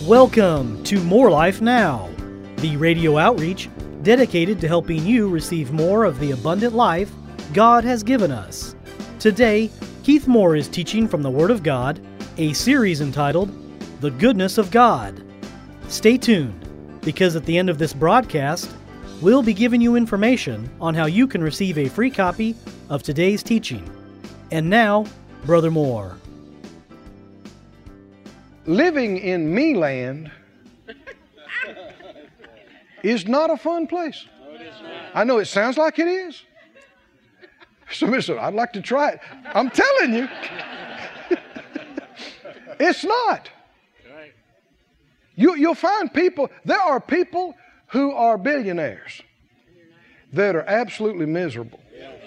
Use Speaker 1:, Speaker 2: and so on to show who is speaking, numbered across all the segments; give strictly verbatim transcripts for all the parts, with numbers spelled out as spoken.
Speaker 1: Welcome to More Life Now, the radio outreach dedicated to helping you receive more of the abundant life God has given us. Today, Keith Moore is teaching from the Word of God, a series entitled The Goodness of God. Stay tuned, because at the end of this broadcast, we'll be giving you information on how you can receive a free copy of today's teaching. And now, Brother Moore.
Speaker 2: Living in me land is not a fun place. I know it sounds like it is. Somebody said, I'd like to try it. I'm telling you, it's not. You, you'll find people, there are people who are billionaires that are absolutely miserable.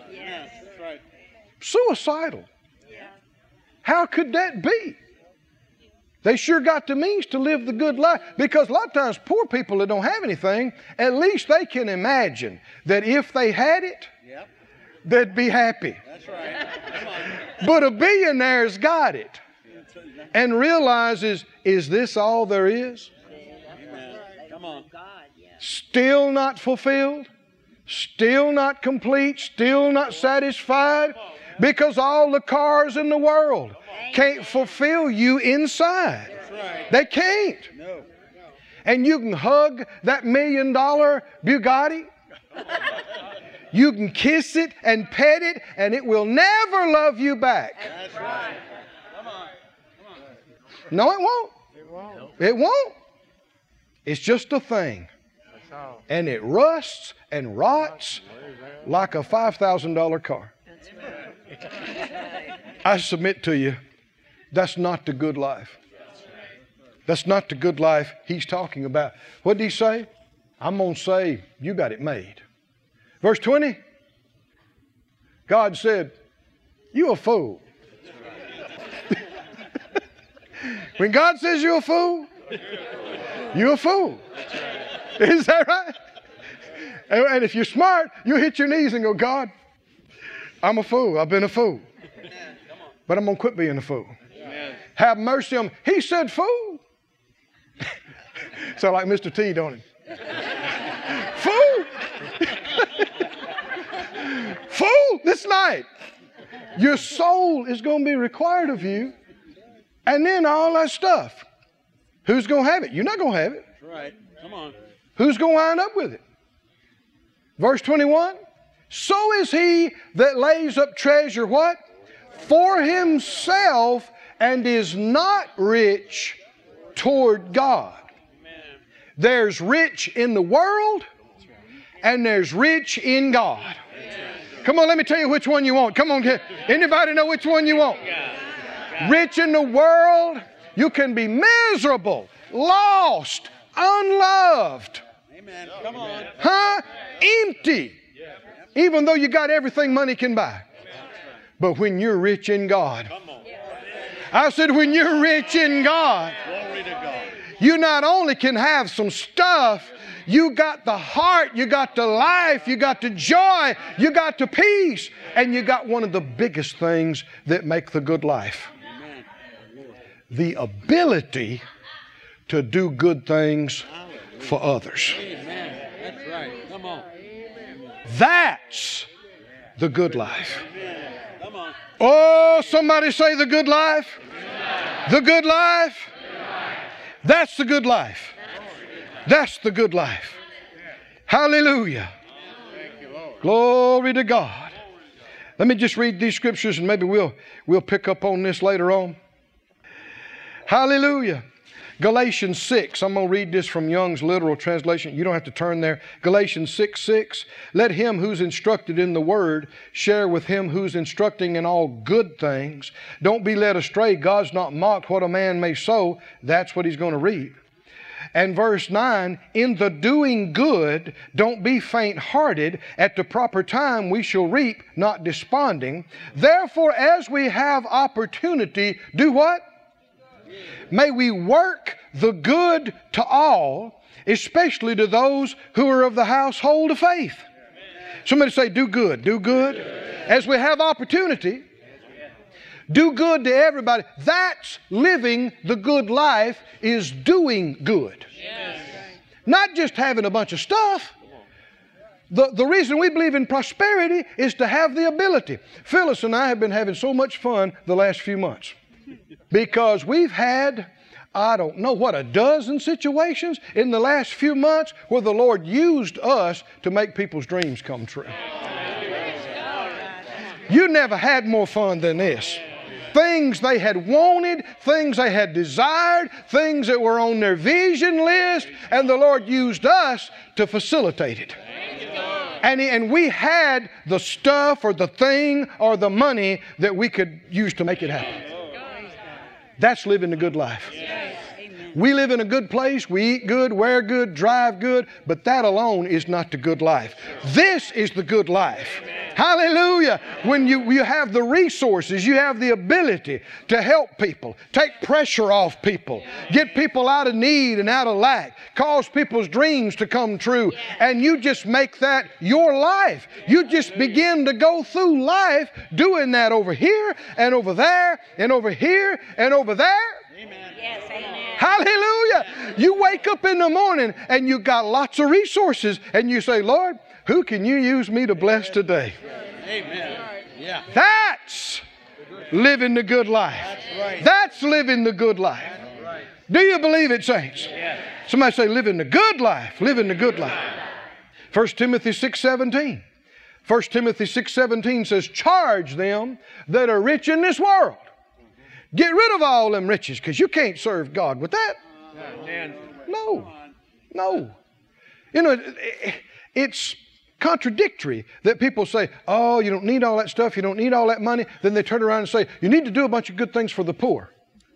Speaker 2: Suicidal. How could that be? They sure got the means to live the good life, because a lot of times poor people that don't have anything, at least they can imagine that if they had it, yep, they'd be happy. That's right. Come on. But a billionaire's got it and realizes, is this all there is?
Speaker 3: Amen. Come on.
Speaker 2: Still not fulfilled, still not complete, still not satisfied, because all the cars in the world can't fulfill you inside. Right. They can't. No. And you can hug that million dollar Bugatti. You can kiss it and pet it, and it will never love you back. That's right. Come on. Come on. No, it won't. It won't. It won't. It's just a thing. And it rusts and rots like a five thousand dollar car. That's right. I submit to you, that's not the good life. That's not the good life he's talking about. What did he say? I'm going to say, you got it made. Verse twenty, God said, you a fool. When God says you're a fool, you're a fool. Is that right? And if you're smart, you'll hit your knees and go, God, I'm a fool. I've been a fool. But I'm going to quit being a fool. Amen. Have mercy on me. He said fool. Sound like Mister T, don't it? Fool. Fool this night. Your soul is going to be required of you. And then all that stuff. Who's going to have it? You're not going to have it.
Speaker 3: That's right. Come on.
Speaker 2: Who's going to wind up with it? Verse twenty-one. So is he that lays up treasure, what? For himself, and is not rich toward God. Amen. There's rich in the world, and there's rich in God. Amen. Come on, let me tell you which one you want. Come on, anybody know which one you want? Rich in the world, you can be miserable, lost, unloved.
Speaker 3: Amen. Come on.
Speaker 2: Huh? Empty. Even though you got everything money can buy. But when you're rich in God, I said when you're rich in God, you not only can have some stuff, you got the heart, you got the life, you got the joy, you got the peace, and you got one of the biggest things that make the good life. The ability to do good things for others.
Speaker 3: That's right. Come on.
Speaker 2: That's the good life. Oh, somebody say the good life. The good life. That's the good life. That's the good life. Hallelujah. Glory to God. Let me just read these scriptures and maybe we'll, we'll pick up on this later on. Hallelujah. Galatians six, I'm going to read this from Young's literal translation. You don't have to turn there. Galatians six six. Let him who's instructed in the word share with him who's instructing in all good things. Don't be led astray. God's not mocked. What a man may sow, that's what he's going to reap. And verse nine, in the doing good, don't be faint-hearted. At the proper time we shall reap, not desponding. Therefore, as we have opportunity, do what? May we work the good to all, especially to those who are of the household of faith. Somebody say, do good, do good. As we have opportunity, Do good to everybody. That's living the good life, is doing good. Yes. Not just having a bunch of stuff. The, the reason we believe in prosperity is to have the ability. Phyllis and I have been having so much fun the last few months because we've had, I don't know what, a dozen situations in the last few months where the Lord used us to make people's dreams come true. You never had more fun than this. Things they had wanted, things they had desired, things that were on their vision list, and the Lord used us to facilitate it. And, and we had the stuff or the thing or the money that we could use to make it happen. That's living the good life. We live in a good place, we eat good, wear good, drive good, but that alone is not the good life. This is the good life. Hallelujah. When you, you have the resources, you have the ability to help people, take pressure off people, get people out of need and out of lack, cause people's dreams to come true, and you just make that your life. You just begin to go through life doing that over here and over there and over here and over there. Amen. Yes, amen. Hallelujah. You wake up in the morning and you got lots of resources and you say, Lord, who can you use me to bless today? Amen. Yeah. That's living the good life. That's right. That's living the good life. That's right. Do you believe it, saints? Yeah. Somebody say, living the good life. Living the good life. First Timothy six seventeen. First Timothy six seventeen says, charge them that are rich in this world. Get rid of all them riches, because you can't serve God with that. No. No. You know, it's contradictory that people say, oh, you don't need all that stuff, you don't need all that money. Then they turn around and say, you need to do a bunch of good things for the poor.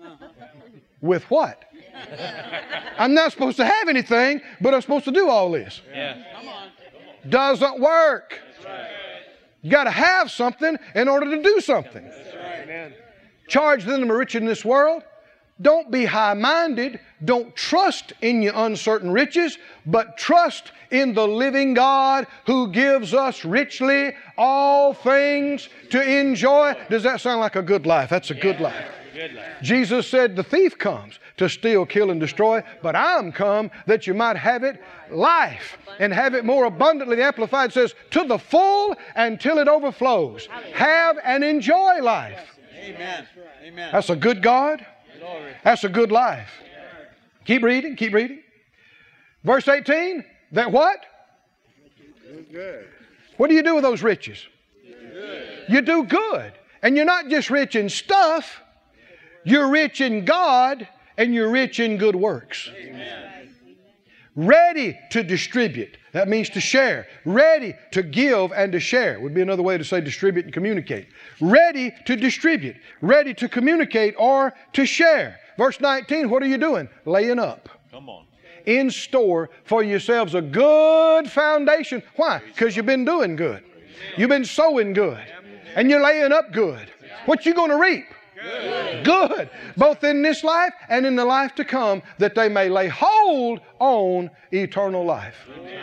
Speaker 2: With what? I'm not supposed to have anything, but I'm supposed to do all this. Yeah. Come on. Doesn't work. You got to have something in order to do something. Amen. Charge them that are rich in this world. Don't be high-minded. Don't trust in your uncertain riches, but trust in the living God who gives us richly all things to enjoy. Does that sound like a good life? That's a yeah. good life. Good life. Jesus said the thief comes to steal, kill, and destroy, but I'm come that you might have it life and have it more abundantly. The Amplified says, to the full and till it overflows. Have and enjoy life. Amen. Amen. That's a good God. That's a good life. Keep reading, keep reading. Verse eighteen, that what? Good. What do you do with those riches? Good. You do good. And you're not just rich in stuff, you're rich in God and you're rich in good works. Amen. Ready to distribute. That means to share. Ready to give and to share. Would be another way to say distribute and communicate. Ready to distribute. Ready to communicate or to share. Verse nineteen, what are you doing? Laying up. Come on. In store for yourselves a good foundation. Why? Because you've been doing good. You've been sowing good. And you're laying up good. What you going to reap? Good. Good. Both in this life and in the life to come, that they may lay hold on eternal life.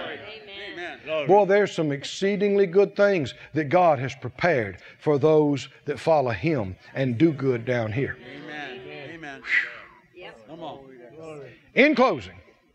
Speaker 2: Amen. Boy, there's some exceedingly good things that God has prepared for those that follow Him and do good down here. Amen. Amen. Come on. In closing,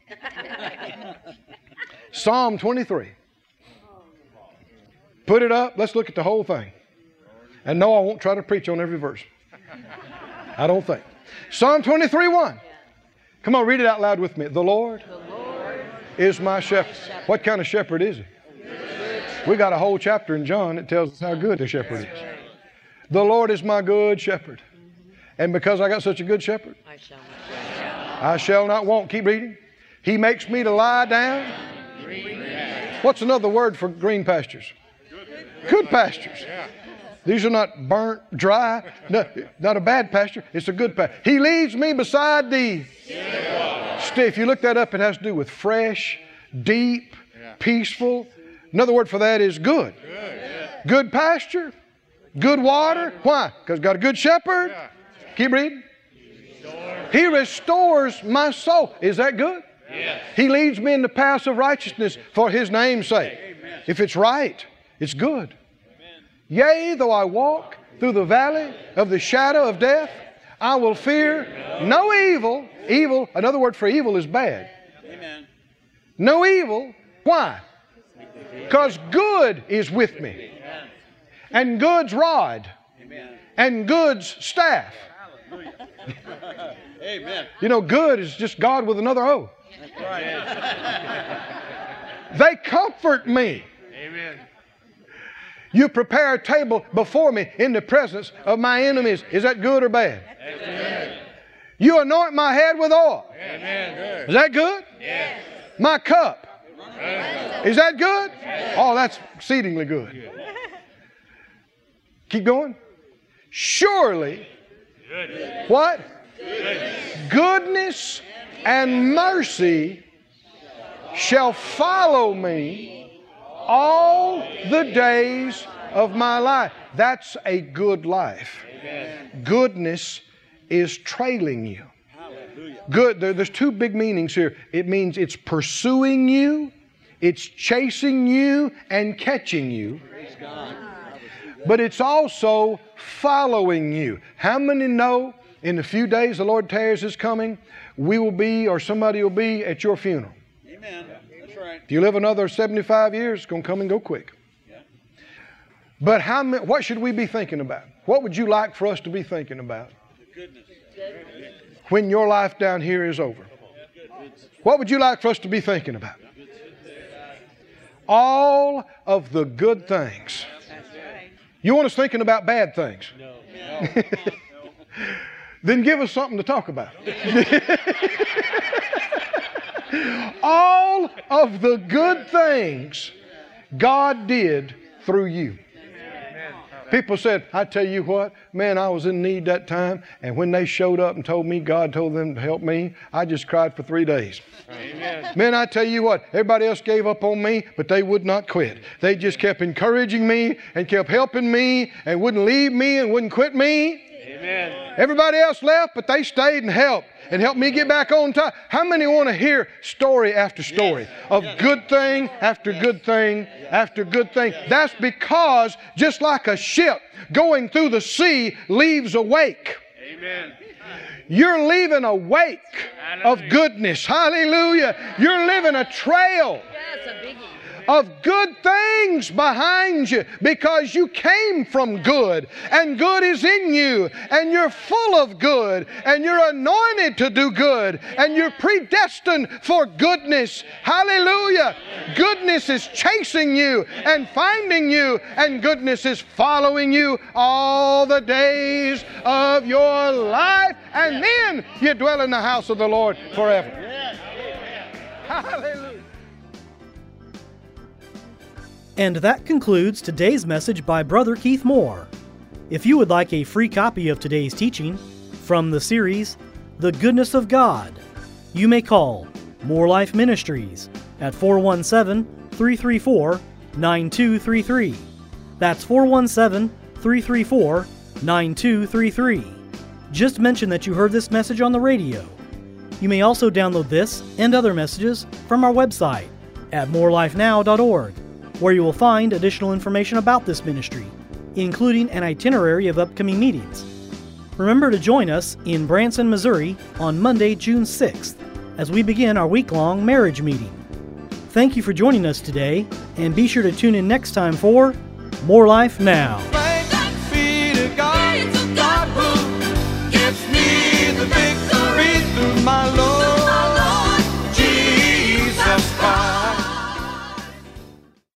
Speaker 2: Psalm twenty-three. Put it up. Let's look at the whole thing. And no, I won't try to preach on every verse. I don't think. Psalm twenty-three one. Come on, read it out loud with me. The Lord, the Lord is my shepherd. shepherd. What kind of shepherd is He? We got a whole chapter in John that tells us how good the shepherd is. The Lord is my good shepherd. And because I got such a good shepherd, I shall not, I shall not want. Keep reading. He makes me to lie down. What's another word for green pastures? Good pastures. These are not burnt, dry, no, not a bad pasture. It's a good pasture. He leads me beside the still. If you look that up, it has to do with fresh, deep, peaceful. Another word for that is good. Good pasture, good water. Why? Because got a good shepherd. Keep reading. He restores my soul. Is that good? He leads me in the paths of righteousness for His name's sake. If it's right, it's good. Yea, though I walk through the valley of the shadow of death, I will fear no evil. Evil, another word for evil is bad.
Speaker 3: Amen.
Speaker 2: No evil. Why? Because good is with me. And good's rod. And good's staff.
Speaker 3: Amen.
Speaker 2: You know, good is just God with another O.
Speaker 3: That's right.
Speaker 2: They comfort me.
Speaker 3: Amen.
Speaker 2: You prepare a table before me in the presence of my enemies. Is that good or bad?
Speaker 3: Amen.
Speaker 2: You anoint my head with oil.
Speaker 3: Amen.
Speaker 2: Is that good?
Speaker 3: Yes.
Speaker 2: My cup. Is that good? Oh, that's exceedingly good. Keep going. Surely, what? Goodness and mercy shall follow me all the days of my life. That's a good life. Goodness is trailing you. Good. There, there's two big meanings here. It means it's pursuing you, it's chasing you and catching you. But it's also following you. How many know in the few days the Lord tarries is coming, we will be, or somebody will be at your funeral?
Speaker 3: Amen. That's right.
Speaker 2: If you live another seventy-five years, it's going to come and go quick.
Speaker 3: Yeah.
Speaker 2: But how many, what should we be thinking about? What would you like for us to be thinking about
Speaker 3: Goodness.
Speaker 2: when your life down here is over? What would you like for us to be thinking about? All of the good things. You want us thinking about bad things? No. no. Then give us something to talk about. All of the good things God did through you. People said, I tell you what, man, I was in need that time, and when they showed up and told me God told them to help me, I just cried for three days. Amen. Man, I tell you what, everybody else gave up on me, but they would not quit. They just kept encouraging me and kept helping me and wouldn't leave me and wouldn't quit me. Amen. Everybody else left, but they stayed and helped. And help me get back on time. How many want to hear story after story of good thing after good thing after good thing? That's because just like a ship going through the sea leaves a wake. Amen. You're leaving a wake of goodness. Hallelujah. You're leaving a trail of good things behind you because you came from good and good is in you and you're full of good and you're anointed to do good and you're predestined for goodness. Hallelujah. Goodness is chasing you and finding you, and goodness is following you all the days of your life, and then you dwell in the house of the Lord forever. Hallelujah.
Speaker 1: And that concludes today's message by Brother Keith Moore. If you would like a free copy of today's teaching from the series, The Goodness of God, you may call More Life Ministries at four one seven, three three four, nine two three three. That's four one seven, three three four, nine two three three. Just mention that you heard this message on the radio. You may also download this and other messages from our website at more life now dot org. where you will find additional information about this ministry, including an itinerary of upcoming meetings. Remember to join us in Branson, Missouri on Monday, June sixth, as we begin our week-long marriage meeting. Thank you for joining us today, and be sure to tune in next time for More Life Now.